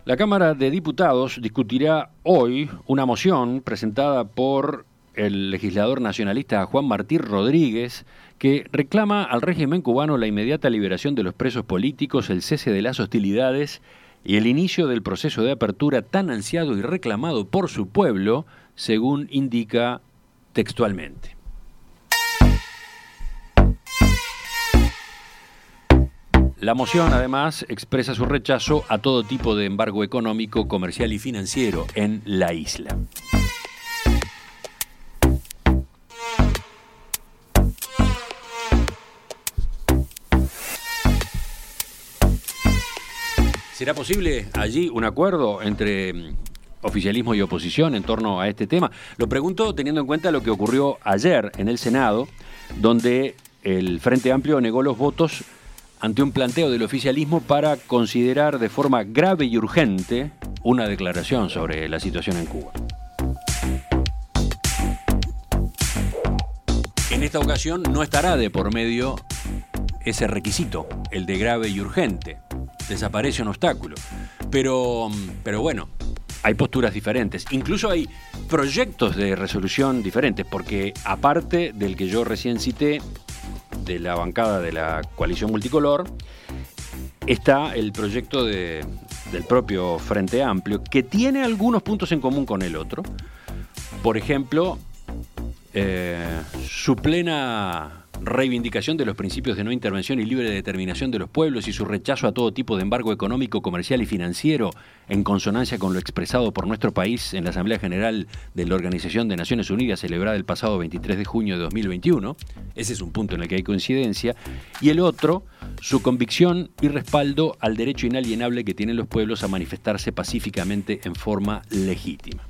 La Cámara de Diputados discutirá hoy una moción presentada por el legislador nacionalista Juan Martín Rodríguez, que reclama al régimen cubano la inmediata liberación de los presos políticos, el cese de las hostilidades y el inicio del proceso de apertura tan ansiado y reclamado por su pueblo, según indica textualmente. La moción, además, expresa su rechazo a todo tipo de embargo económico, comercial y financiero en la isla. ¿Será posible allí un acuerdo entre oficialismo y oposición en torno a este tema? Lo pregunto teniendo en cuenta lo que ocurrió ayer en el Senado, donde el Frente Amplio negó los votos ante un planteo del oficialismo para considerar de forma grave y urgente una declaración sobre la situación en Cuba. En esta ocasión no estará de por medio ese requisito, el de grave y urgente. Desaparece un obstáculo. Pero bueno, hay posturas diferentes. Incluso hay proyectos de resolución diferentes, porque aparte del que yo recién cité, de la bancada de la coalición multicolor, está el proyecto del propio Frente Amplio, que tiene algunos puntos en común con el otro. Por ejemplo, su plena reivindicación de los principios de no intervención y libre determinación de los pueblos y su rechazo a todo tipo de embargo económico, comercial y financiero, en consonancia con lo expresado por nuestro país en la Asamblea General de la Organización de Naciones Unidas, celebrada el pasado 23 de junio de 2021. Ese es un punto en el que hay coincidencia. Y el otro, su convicción y respaldo al derecho inalienable que tienen los pueblos a manifestarse pacíficamente en forma legítima.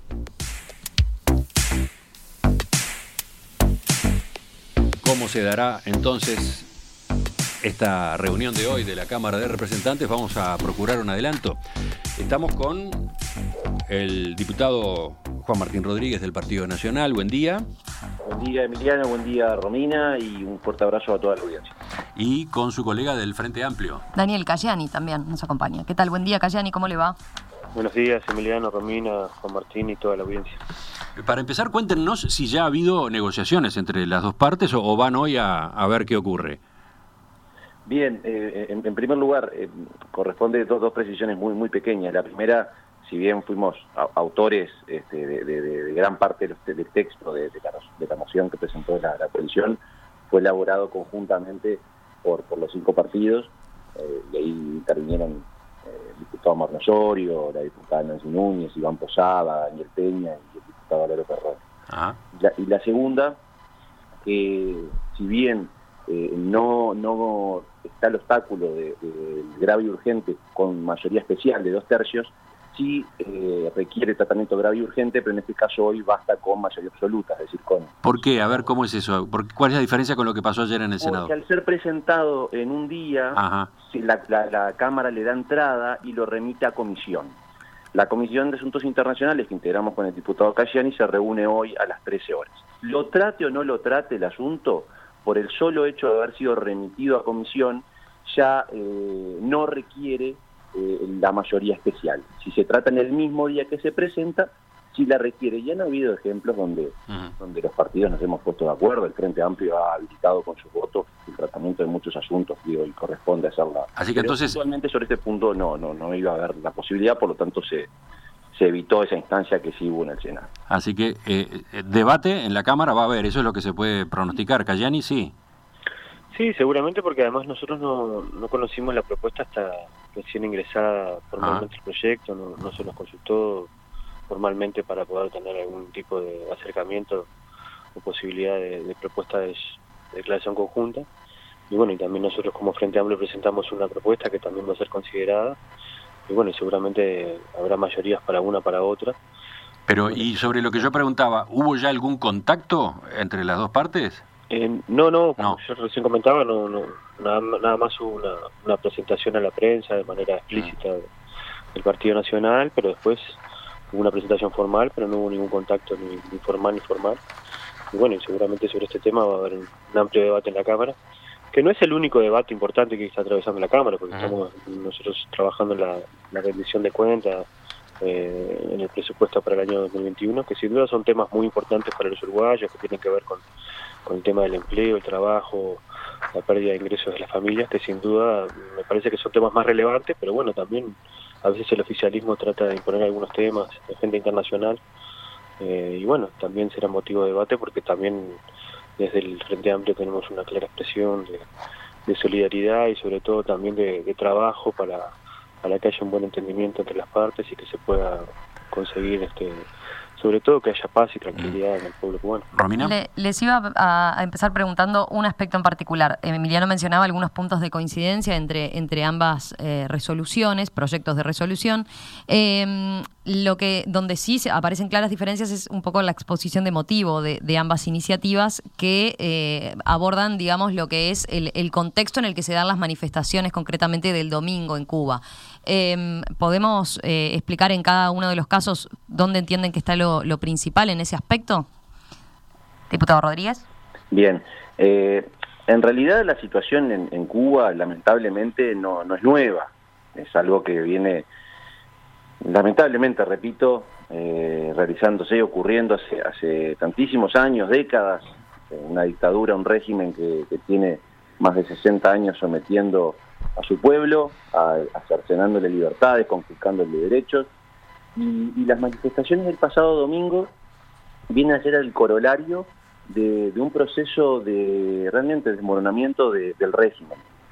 ¿Cómo se dará entonces esta reunión de hoy de la Cámara de Representantes? Vamos a procurar un adelanto. Estamos con el diputado Juan Martín Rodríguez del Partido Nacional. Buen día. Buen día, Emiliano. Buen día, Romina. Y un fuerte abrazo a toda la audiencia. Y con su colega del Frente Amplio, Daniel Cayani, también nos acompaña. ¿Qué tal? Buen día, Cayani. ¿Cómo le va? Buenos días, Emiliano, Romina, Juan Martín y toda la audiencia. Para empezar, cuéntenos si ya ha habido negociaciones entre las dos partes o van hoy a ver qué ocurre. Bien, en primer lugar, corresponde dos precisiones muy pequeñas. La primera, si bien fuimos autores de gran parte del texto de la moción que presentó la coalición, fue elaborado conjuntamente por los 5 partidos, y ahí intervinieron el diputado Marno Osorio, la diputada Nancy Núñez, Iván Posada, Daniel Peña y el diputado Valero Ferrón. Y la segunda, que si bien no está el obstáculo de grave y urgente con mayoría especial de 2/3, sí requiere tratamiento grave y urgente, pero en este caso hoy basta con mayoría absoluta, es decir, con... ¿Por qué? A ver, ¿cómo es eso? ¿Cuál es la diferencia con lo que pasó ayer en el Senado? Porque al ser presentado en un día, la Cámara le da entrada y lo remite a comisión. La Comisión de Asuntos Internacionales, que integramos con el diputado Cayani, se reúne hoy a las 13 horas. Lo trate o no lo trate el asunto, por el solo hecho de haber sido remitido a comisión, ya no requiere la mayoría especial. Si se trata en el mismo día que se presenta, sí la requiere. Ya han habido ejemplos donde los partidos nos hemos puesto de acuerdo. El Frente Amplio ha habilitado con sus votos el tratamiento de muchos asuntos, y corresponde hacerla. Así que entonces, actualmente sobre este punto no iba a haber la posibilidad, por lo tanto se evitó esa instancia que sí hubo en el Senado. Así que debate en la Cámara va a haber, eso es lo que se puede pronosticar. Cayani, sí. Sí, seguramente, porque además nosotros no conocimos la propuesta hasta recién ingresada formalmente el proyecto, no se nos consultó formalmente para poder tener algún tipo de acercamiento o posibilidad de propuesta de declaración conjunta. Y bueno, y también nosotros como Frente Amplio presentamos una propuesta que también va a ser considerada. Y bueno, y seguramente habrá mayorías para una, para otra. Pero, y sobre lo que yo preguntaba, ¿hubo ya algún contacto entre las dos partes? No, como yo recién comentaba, nada más hubo una presentación a la prensa de manera explícita del Partido Nacional, pero después hubo una presentación formal, pero no hubo ningún contacto ni formal ni formal. Y bueno, y seguramente sobre este tema va a haber un amplio debate en la Cámara, que que no es el único debate importante que está atravesando la Cámara, porque estamos nosotros trabajando en la rendición de cuentas, en el presupuesto para el año 2021, que sin duda son temas muy importantes para los uruguayos, que tienen que ver con el tema del empleo, el trabajo, la pérdida de ingresos de las familias, que sin duda me parece que son temas más relevantes, pero bueno, también a veces el oficialismo trata de imponer algunos temas de agenda internacional, y bueno, también será motivo de debate, porque también desde el Frente Amplio tenemos una clara expresión de solidaridad y sobre todo también de trabajo para que haya un buen entendimiento entre las partes y que se pueda conseguir sobre todo que haya paz y tranquilidad en el pueblo cubano. Romina. Les iba a empezar preguntando un aspecto en particular. Emiliano mencionaba algunos puntos de coincidencia entre ambas resoluciones, proyectos de resolución. Donde sí aparecen claras diferencias es un poco la exposición de motivo de ambas iniciativas que abordan, digamos, lo que es el contexto en el que se dan las manifestaciones concretamente del domingo en Cuba. ¿Podemos explicar en cada uno de los casos dónde entienden que está lo principal en ese aspecto? Diputado Rodríguez. Bien. En realidad la situación en Cuba lamentablemente no es nueva. Es algo que viene, lamentablemente, repito, realizándose y ocurriendo hace tantísimos años, décadas. Una dictadura, un régimen que tiene más de 60 años sometiendo a su pueblo, cercenándole libertades, conquistándole derechos. Y las manifestaciones del pasado domingo vienen a ser el corolario de un proceso de realmente desmoronamiento del régimen,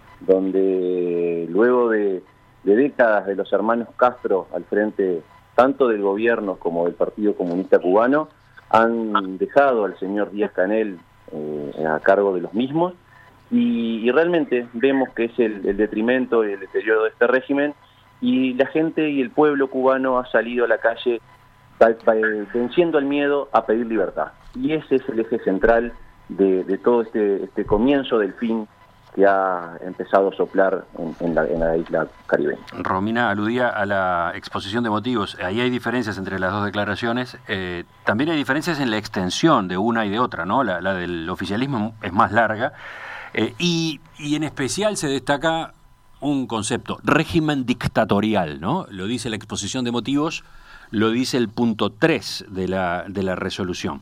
donde luego de décadas de los hermanos Castro al frente tanto del gobierno como del Partido Comunista Cubano, han dejado al señor Díaz-Canel a cargo de los mismos, y realmente vemos que es el detrimento y el deterioro de este régimen, y la gente y el pueblo cubano ha salido a la calle venciendo el miedo a pedir libertad. Y ese es el eje central de todo este comienzo del fin que ha empezado a soplar en la isla caribeña. Romina aludía a la exposición de motivos. Ahí hay diferencias entre las dos declaraciones. También hay diferencias en la extensión de una y de otra, ¿no? La del oficialismo es más larga. Y en especial se destaca un concepto, régimen dictatorial, ¿no? Lo dice la exposición de motivos, lo dice el punto 3 de la resolución.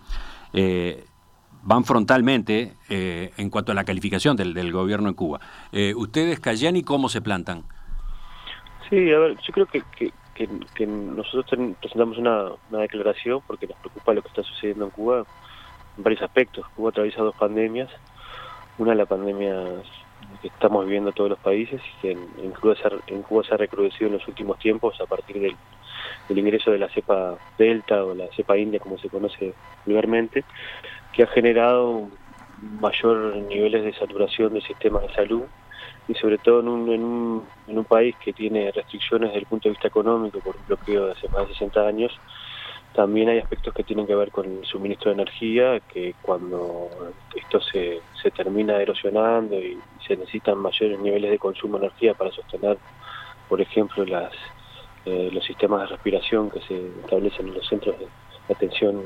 Van frontalmente en cuanto a la calificación del gobierno en Cuba. ¿Ustedes, Cayani, cómo se plantan? Sí, a ver, yo creo que nosotros presentamos una declaración porque nos preocupa lo que está sucediendo en Cuba en varios aspectos. Cuba atraviesa dos pandemias. Una, la pandemia que estamos viviendo todos los países, y que en Cuba se ha recrudecido en los últimos tiempos a partir del ingreso de la cepa Delta o la cepa India, como se conoce vulgarmente, que ha generado mayor niveles de saturación del sistema de salud, y sobre todo en un país que tiene restricciones desde el punto de vista económico por un bloqueo de hace más de 60 años. También hay aspectos que tienen que ver con el suministro de energía, que cuando esto se termina erosionando y se necesitan mayores niveles de consumo de energía para sostener, por ejemplo, los sistemas de respiración que se establecen en los centros de atención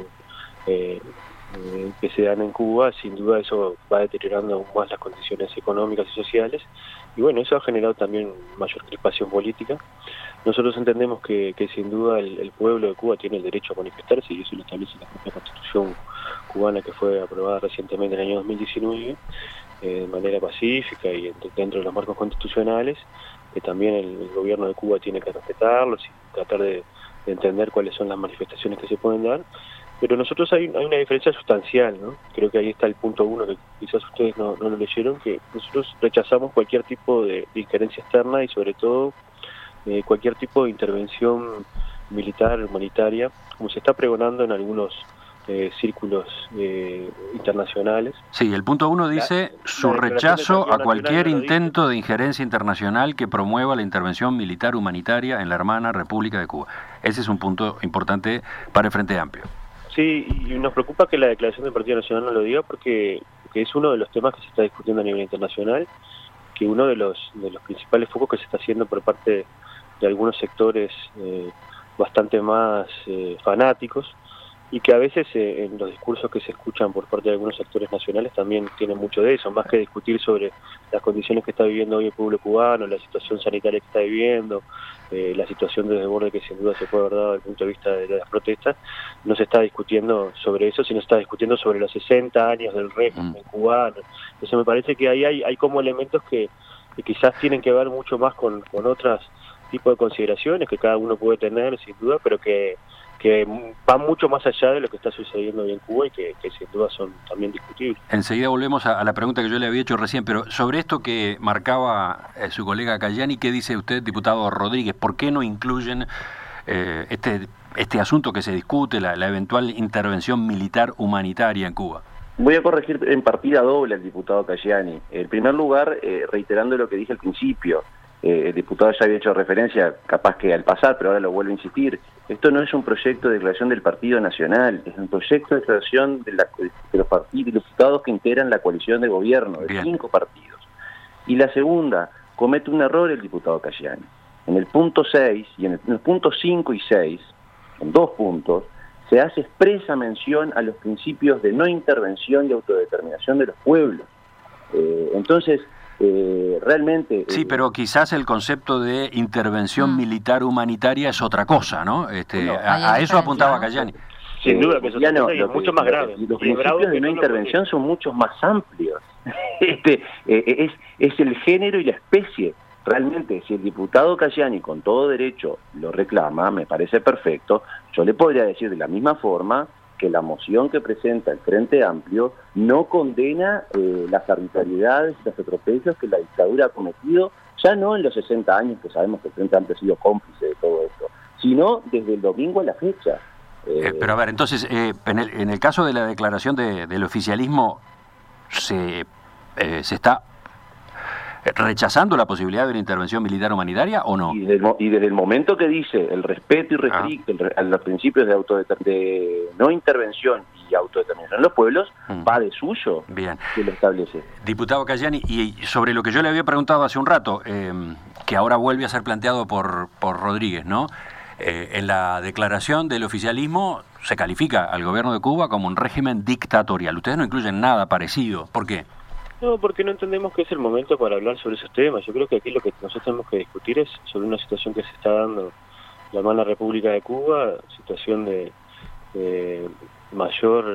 que se dan en Cuba, sin duda eso va deteriorando aún más las condiciones económicas y sociales, y bueno, eso ha generado también mayor crispación política. Nosotros entendemos que sin duda el pueblo de Cuba tiene el derecho a manifestarse, y eso lo establece la propia Constitución cubana, que fue aprobada recientemente en el año 2019, de manera pacífica y dentro de los marcos constitucionales, que también el gobierno de Cuba tiene que respetarlos y tratar de entender cuáles son las manifestaciones que se pueden dar. Pero nosotros hay una diferencia sustancial, ¿no? Creo que ahí está el punto 1, que quizás ustedes no lo leyeron, que nosotros rechazamos cualquier tipo de injerencia externa y sobre todo cualquier tipo de intervención militar, humanitaria, como se está pregonando en algunos círculos internacionales. Sí, el punto 1 dice su rechazo a cualquier intento de injerencia internacional que promueva la intervención militar humanitaria en la hermana República de Cuba. Ese es un punto importante para el Frente Amplio. Sí, y nos preocupa que la declaración del Partido Nacional no lo diga porque es uno de los temas que se está discutiendo a nivel internacional, que uno de los principales focos que se está haciendo por parte de algunos sectores bastante más fanáticos y que a veces en los discursos que se escuchan por parte de algunos actores nacionales también tienen mucho de eso, más que discutir sobre las condiciones que está viviendo hoy el pueblo cubano, la situación sanitaria que está viviendo, la situación de desborde que sin duda se puede haber dado desde el punto de vista de las protestas. No se está discutiendo sobre eso, sino se está discutiendo sobre los 60 años del régimen cubano. Entonces me parece que ahí hay como elementos que quizás tienen que ver mucho más con otros tipos de consideraciones que cada uno puede tener sin duda, pero que van mucho más allá de lo que está sucediendo hoy en Cuba y que sin duda son también discutibles. Enseguida volvemos a la pregunta que yo le había hecho recién, pero sobre esto que marcaba su colega Cayani, ¿qué dice usted, diputado Rodríguez? ¿Por qué no incluyen este asunto que se discute, la eventual intervención militar humanitaria en Cuba? Voy a corregir en partida doble al diputado Cayani. En primer lugar, reiterando lo que dije al principio, el diputado ya había hecho referencia, capaz que al pasar, pero ahora lo vuelvo a insistir. Esto no es un proyecto de declaración del Partido Nacional, es un proyecto de declaración de los partidos, de diputados que integran la coalición de gobierno, de 5 partidos. Y la segunda, comete un error el diputado Cayani. En el punto 6 y en el punto 5 y 6, en 2 puntos, se hace expresa mención a los principios de no intervención y autodeterminación de los pueblos. Entonces, realmente... Sí, pero quizás el concepto de intervención militar humanitaria es otra cosa, ¿no? A eso apuntaba Cayani. Sin duda que eso es mucho más grave. Los principios de no intervención son muchos más amplios. Es el género y la especie. Realmente, si el diputado Cayani con todo derecho lo reclama, me parece perfecto. Yo le podría decir de la misma forma que la moción que presenta el Frente Amplio no condena las arbitrariedades y los atropellos que la dictadura ha cometido, ya no en los 60 años que sabemos que el Frente Amplio ha sido cómplice de todo esto, sino desde el domingo a la fecha. Pero a ver, entonces, en el caso de la declaración del oficialismo, ¿se está rechazando la posibilidad de una intervención militar humanitaria o no? Y desde el momento que dice el respeto irrestricto a los principios de no intervención y autodeterminación de los pueblos, va de suyo. Bien. Que lo establece. Diputado Cayani, y sobre lo que yo le había preguntado hace un rato, que ahora vuelve a ser planteado por Rodríguez, ¿no? En la declaración del oficialismo se califica al gobierno de Cuba como un régimen dictatorial. Ustedes no incluyen nada parecido. ¿Por qué? No, porque no entendemos que es el momento para hablar sobre esos temas. Yo creo que aquí lo que nosotros tenemos que discutir es sobre una situación que se está dando la mala República de Cuba, situación de mayor,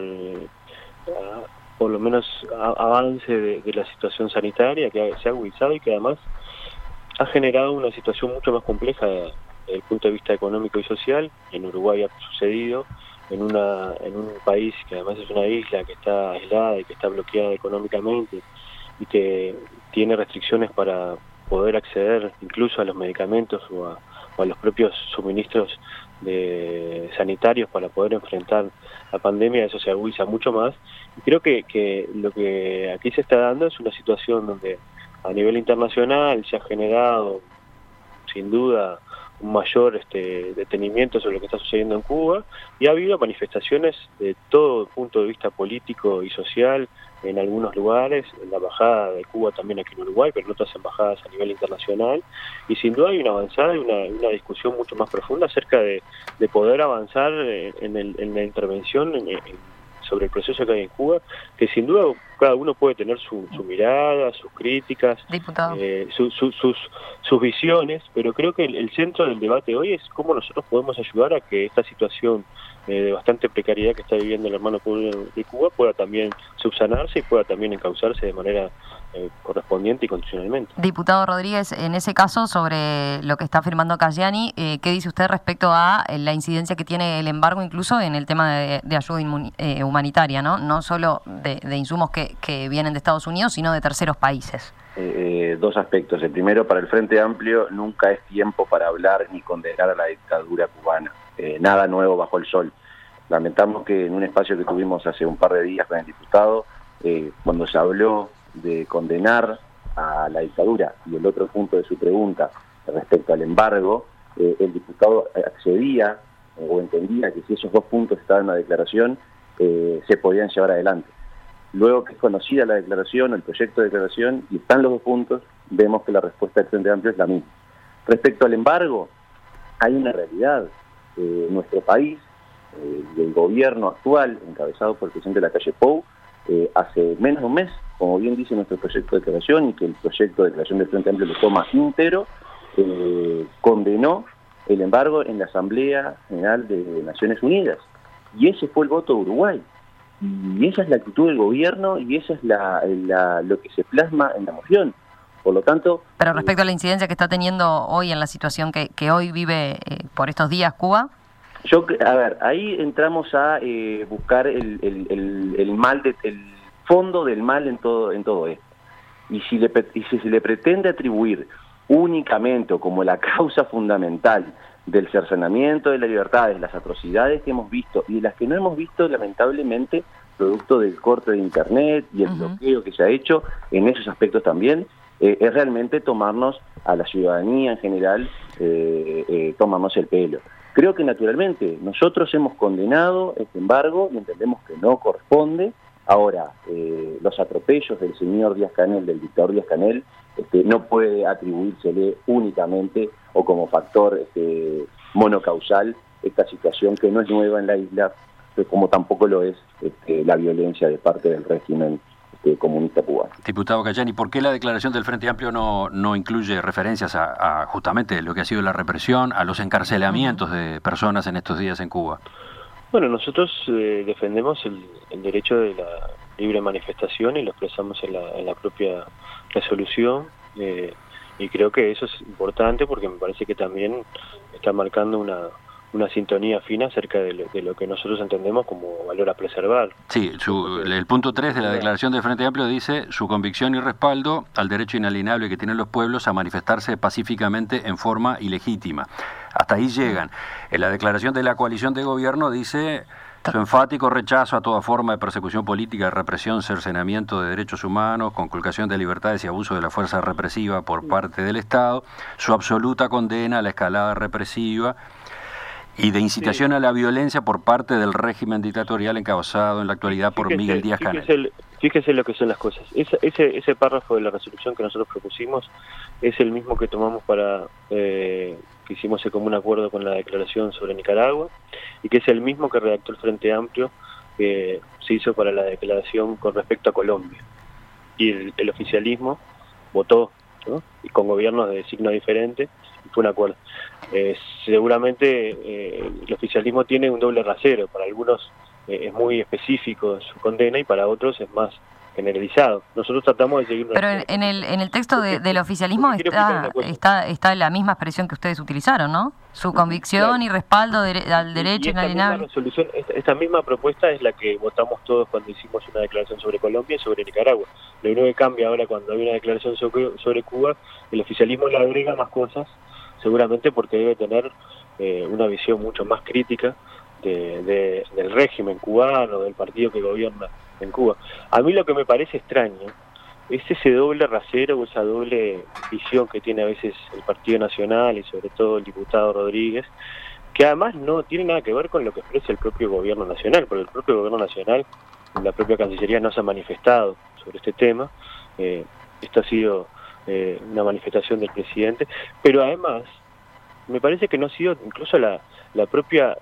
por lo menos, avance de la situación sanitaria que se ha agudizado y que además ha generado una situación mucho más compleja desde el punto de vista económico y social. En Uruguay ha sucedido, en un país que además es una isla que está aislada y que está bloqueada económicamente y que tiene restricciones para poder acceder incluso a los medicamentos o a los propios suministros sanitarios para poder enfrentar la pandemia. Eso se agudiza mucho más. Y creo que lo que aquí se está dando es una situación donde a nivel internacional se ha generado sin duda un mayor detenimiento sobre lo que está sucediendo en Cuba, y ha habido manifestaciones de todo punto de vista político y social en algunos lugares, en la embajada de Cuba también aquí en Uruguay, pero en otras embajadas a nivel internacional, y sin duda hay una avanzada y una discusión mucho más profunda acerca de poder avanzar en la intervención sobre el proceso que hay en Cuba, que sin duda cada uno puede tener su mirada, sus críticas, sus visiones, pero creo que el centro del debate hoy es cómo nosotros podemos ayudar a que esta situación de bastante precariedad que está viviendo el hermano pueblo de Cuba pueda también subsanarse y pueda también encauzarse de manera correspondiente y condicionalmente. Diputado Rodríguez, en ese caso, sobre lo que está afirmando Cayani, ¿qué dice usted respecto a la incidencia que tiene el embargo incluso en el tema de ayuda humanitaria, no solo de insumos que vienen de Estados Unidos, sino de terceros países? 2 aspectos. El primero, para el Frente Amplio nunca es tiempo para hablar ni condenar a la dictadura cubana. Nada nuevo bajo el sol. Lamentamos que en un espacio que tuvimos hace un par de días con el diputado, cuando se habló de condenar a la dictadura y el otro punto de su pregunta respecto al embargo, el diputado accedía o entendía que si esos 2 puntos estaban en la declaración, se podían llevar adelante. Luego que es conocida la declaración, el proyecto de declaración, y están los 2 puntos, vemos que la respuesta del Frente Amplio es la misma. Respecto al embargo, hay una realidad. Nuestro país del gobierno actual, encabezado por el presidente Lacalle Pou, hace menos de un mes, como bien dice nuestro proyecto de declaración, y que el proyecto de declaración del Frente Amplio lo toma íntegro, condenó el embargo en la Asamblea General de Naciones Unidas. Y ese fue el voto de Uruguay. Y esa es la actitud del gobierno y esa es lo que se plasma en la moción. Por lo tanto... Pero respecto a la incidencia que está teniendo hoy en la situación que hoy vive por estos días Cuba... A ver, ahí entramos a buscar el mal, el fondo del mal en todo esto. Y si se le pretende atribuir únicamente o como la causa fundamental del cercenamiento de las libertades, las atrocidades que hemos visto y de las que no hemos visto lamentablemente, producto del corte de internet y el bloqueo que se ha hecho en esos aspectos también, es realmente tomarnos a la ciudadanía en general, tomarnos el pelo. Creo que naturalmente nosotros hemos condenado este embargo y entendemos que no corresponde. Ahora, los atropellos del señor Díaz-Canel, del dictador Díaz-Canel, no puede atribuírsele únicamente o como factor monocausal esta situación que no es nueva en la isla, como tampoco lo es la violencia de parte del régimen comunista cubano. Diputado Cayani, ¿por qué la declaración del Frente Amplio no incluye referencias a justamente lo que ha sido la represión, a los encarcelamientos de personas en estos días en Cuba? Bueno, nosotros defendemos el derecho de la libre manifestación y lo expresamos en la propia resolución, y creo que eso es importante porque me parece que también está marcando una sintonía fina acerca de lo que nosotros entendemos como valor a preservar. Sí, el punto 3 de la declaración del Frente Amplio dice su convicción y respaldo al derecho inalienable que tienen los pueblos a manifestarse pacíficamente en forma ilegítima. Hasta ahí llegan. En la declaración de la coalición de gobierno dice su enfático rechazo a toda forma de persecución política, represión, cercenamiento de derechos humanos, conculcación de libertades y abuso de la fuerza represiva por parte del Estado, su absoluta condena a la escalada represiva y de incitación a la violencia por parte del régimen dictatorial encabezado en la actualidad por Miguel Díaz-Canel. Fíjese lo que son las cosas. Ese párrafo de la resolución que nosotros propusimos es el mismo que tomamos que hicimos como un acuerdo con la declaración sobre Nicaragua y que es el mismo que redactó el Frente Amplio que se hizo para la declaración con respecto a Colombia. Y el oficialismo votó, ¿no? Y con gobiernos de signo diferente, y fue un acuerdo. Seguramente el oficialismo tiene un doble rasero, para algunos es muy específico su condena y para otros es más generalizado. Nosotros tratamos de seguir... Pero en el texto del oficialismo está la misma expresión que ustedes utilizaron, ¿no? Su convicción y respaldo al derecho inalienable. Esta misma propuesta es la que votamos todos cuando hicimos una declaración sobre Colombia y sobre Nicaragua. Lo único que cambia ahora cuando hay una declaración sobre Cuba, el oficialismo le agrega más cosas, seguramente porque debe tener una visión mucho más crítica del régimen cubano, del partido que gobierna en Cuba. A mí lo que me parece extraño es ese doble rasero o esa doble visión que tiene a veces el Partido Nacional y sobre todo el diputado Rodríguez, que además no tiene nada que ver con lo que expresa el propio gobierno nacional, porque el propio gobierno nacional, la propia Cancillería no se ha manifestado sobre este tema. Esto ha sido una manifestación del presidente, pero además me parece que no ha sido incluso la propia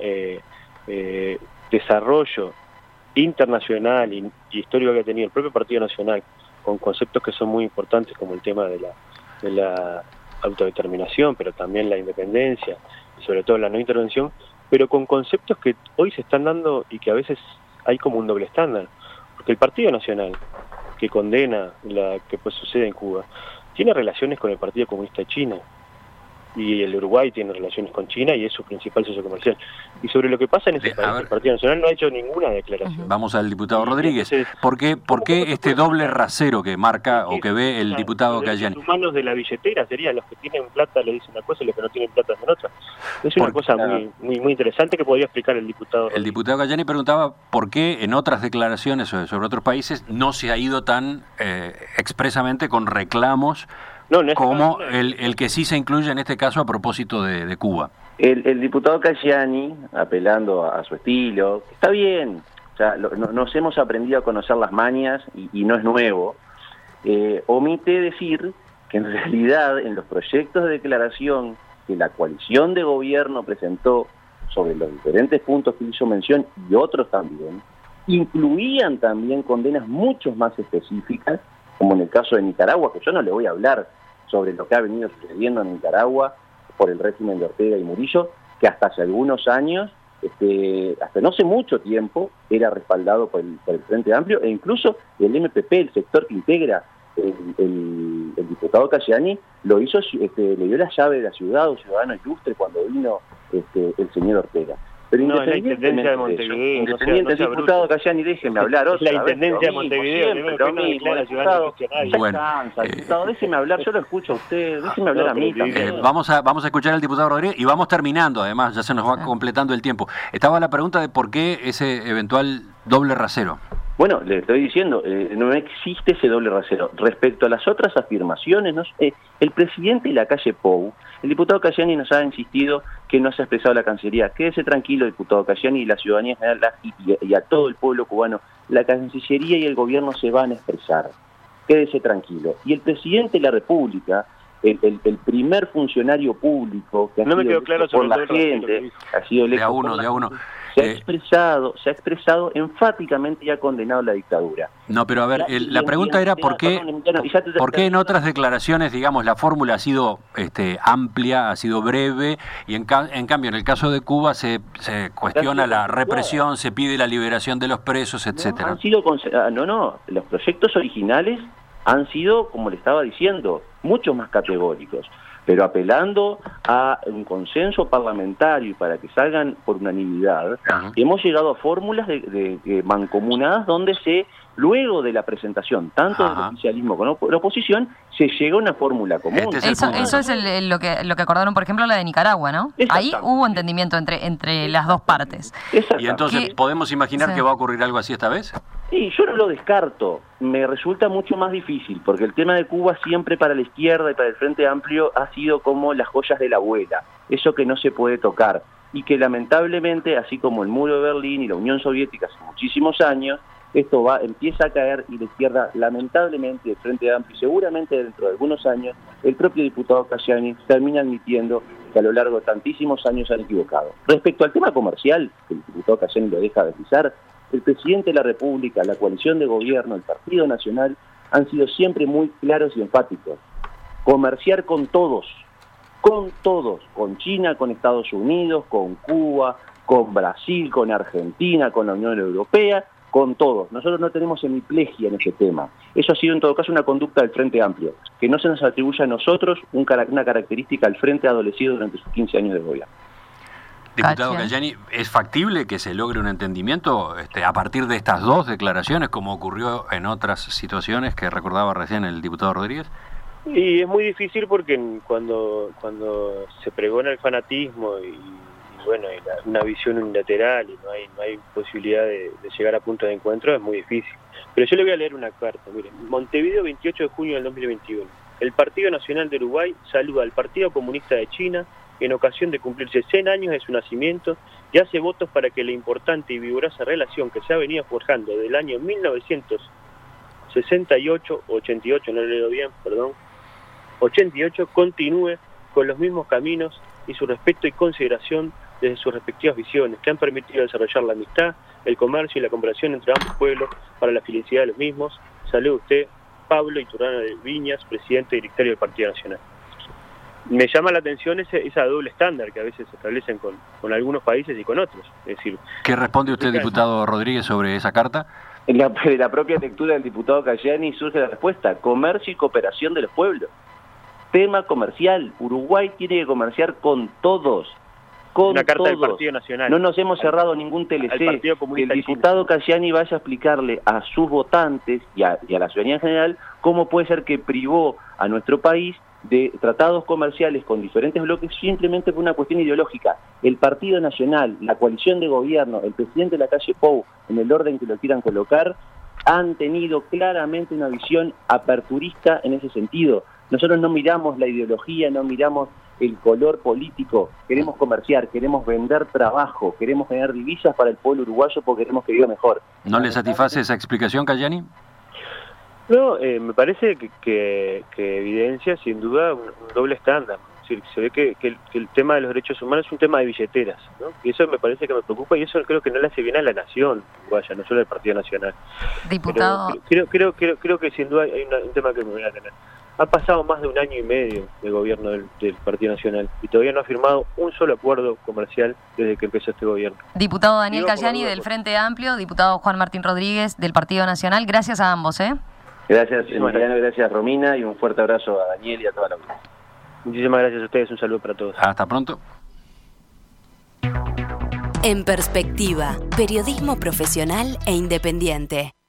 desarrollo internacional y histórico que ha tenido el propio Partido Nacional con conceptos que son muy importantes como el tema de la autodeterminación, pero también la independencia y sobre todo la no intervención, pero con conceptos que hoy se están dando y que a veces hay como un doble estándar, porque el Partido Nacional que condena lo que pues sucede en Cuba tiene relaciones con el Partido Comunista de China, y el Uruguay tiene relaciones con China y es su principal socio comercial. Y sobre lo que pasa en ese país, el Partido Nacional no ha hecho ninguna declaración. Vamos al diputado Rodríguez. ¿Por qué este doble rasero que marca o que ve el diputado Cayani? Los humanos de la billetera serían los que tienen plata le dicen una cosa y los que no tienen plata hacen otra. Es una cosa muy interesante que podría explicar el diputado Rodríguez. El diputado Cayani preguntaba por qué en otras declaraciones sobre otros países no se ha ido tan expresamente con reclamos como el que sí se incluye en este caso a propósito de Cuba. El diputado Cayani, apelando a su estilo, está bien, o sea, nos hemos aprendido a conocer las mañas y no es nuevo, omite decir que en realidad en los proyectos de declaración que la coalición de gobierno presentó sobre los diferentes puntos que hizo mención y otros también, incluían también condenas mucho más específicas, como en el caso de Nicaragua, que yo no le voy a hablar sobre lo que ha venido sucediendo en Nicaragua por el régimen de Ortega y Murillo, que hasta hace algunos años, hasta no hace mucho tiempo, era respaldado por el Frente Amplio, e incluso el MPP, el sector que integra el diputado Cayani, lo hizo, le dio la llave de la ciudad a un ciudadano ilustre cuando vino el señor Ortega. Pero no, la Intendencia de Montevideo. Independiente, diputado Cayani, déjeme hablar otra la Intendencia de Montevideo. Diputado, déjeme hablar, yo lo escucho a usted, déjeme hablar a mí también. Vamos a escuchar al diputado Rodríguez y vamos terminando, además, ya se nos va completando el tiempo. Estaba la pregunta de por qué ese eventual doble rasero. Bueno, le estoy diciendo, no existe ese doble rasero. Respecto a las otras afirmaciones, el presidente de la calle Pou, el diputado Cayani nos ha insistido que no se ha expresado la Cancillería. Quédese tranquilo, diputado Cayani, y la ciudadanía en general y a todo el pueblo cubano. La Cancillería y el gobierno se van a expresar. Quédese tranquilo. Y el presidente de la República, el primer funcionario público que ha sido claro por la gente, ha sido electo por la gente, se ha expresado enfáticamente y ha condenado la dictadura. No, pero a ver, la pregunta era por qué en otras declaraciones, digamos, la fórmula ha sido amplia, ha sido breve, y en cambio en el caso de Cuba se cuestiona la represión, se pide la liberación de los presos, etcétera. Los proyectos originales han sido, como le estaba diciendo, mucho más categóricos, pero apelando a un consenso parlamentario para que salgan por unanimidad. Ajá. Hemos llegado a fórmulas de mancomunadas donde luego de la presentación, tanto del oficialismo como de la oposición, se llega a una fórmula común. Eso es lo que acordaron, por ejemplo, la de Nicaragua, ¿no? Ahí hubo entendimiento entre las dos partes. Y entonces, ¿podemos imaginar que va a ocurrir algo así esta vez? Sí, yo no lo descarto. Me resulta mucho más difícil, porque el tema de Cuba siempre para la izquierda y para el Frente Amplio ha sido como las joyas de la abuela, eso que no se puede tocar, y que lamentablemente, así como el muro de Berlín y la Unión Soviética hace muchísimos años, esto empieza a caer, y la izquierda, lamentablemente, el Frente Amplio, y seguramente dentro de algunos años, el propio diputado Cayani termina admitiendo que a lo largo de tantísimos años se han equivocado. Respecto al tema comercial, que el diputado Cayani lo deja deslizar, el presidente de la República, la coalición de gobierno, el Partido Nacional, han sido siempre muy claros y enfáticos. Comerciar con todos, con China, con Estados Unidos, con Cuba, con Brasil, con Argentina, con la Unión Europea, con todos. Nosotros no tenemos hemiplegia en ese tema. Eso ha sido en todo caso una conducta del Frente Amplio, que no se nos atribuye a nosotros una característica al Frente adolecido durante sus 15 años de gobierno. Diputado Cayani, ¿es factible que se logre un entendimiento a partir de estas dos declaraciones, como ocurrió en otras situaciones que recordaba recién el diputado Rodríguez? Y es muy difícil porque cuando se pregona el fanatismo y una visión unilateral y no hay posibilidad de llegar a punto de encuentro, es muy difícil. Pero yo le voy a leer una carta. Miren, Montevideo, 28 de junio del 2021. El Partido Nacional de Uruguay saluda al Partido Comunista de China en ocasión de cumplirse 100 años de su nacimiento y hace votos para que la importante y vigorosa relación que se ha venido forjando desde el año 1968, 88, no le leo bien, perdón, 88, continúe con los mismos caminos y su respeto y consideración desde sus respectivas visiones, que han permitido desarrollar la amistad, el comercio y la cooperación entre ambos pueblos para la felicidad de los mismos. Salude usted, Pablo Iturralde de Viñas, presidente directorio del Partido Nacional. Me llama la atención esa doble estándar que a veces se establecen con algunos países y con otros. Es decir, ¿qué responde usted, diputado Rodríguez, sobre esa carta? De la propia lectura del diputado Cayani surge la respuesta: comercio y cooperación de los pueblos. Tema comercial. Uruguay tiene que comerciar con todos. Una carta del Partido Nacional. No nos hemos cerrado ningún TLC. Que el diputado Cayani vaya a explicarle a sus votantes y a la ciudadanía en general cómo puede ser que privó a nuestro país de tratados comerciales con diferentes bloques simplemente por una cuestión ideológica. El Partido Nacional, la coalición de gobierno, el presidente de la calle Pou, en el orden que lo quieran colocar, han tenido claramente una visión aperturista en ese sentido. Nosotros no miramos la ideología, no miramos el color político, queremos comerciar, queremos vender trabajo, queremos generar divisas para el pueblo uruguayo porque queremos que viva mejor. ¿No le satisface esa explicación, Cayani? No, me parece que evidencia sin duda un doble estándar. Es decir, se ve que el tema de los derechos humanos es un tema de billeteras, ¿no? Y eso me parece que me preocupa y eso creo que no le hace bien a la nación uruguaya, no solo al Partido Nacional. Diputado. Pero creo que sin duda hay un tema que me voy a tener. Ha pasado más de 1 año y medio de gobierno del Partido Nacional y todavía no ha firmado un solo acuerdo comercial desde que empezó este gobierno. Diputado Daniel Cayani del Frente Amplio, diputado Juan Martín Rodríguez del Partido Nacional, gracias a ambos. Gracias, Emiliano, gracias, Romina, y un fuerte abrazo a Daniel y a toda la audiencia. Muchísimas gracias a ustedes, un saludo para todos. Hasta pronto. En Perspectiva, periodismo profesional e independiente.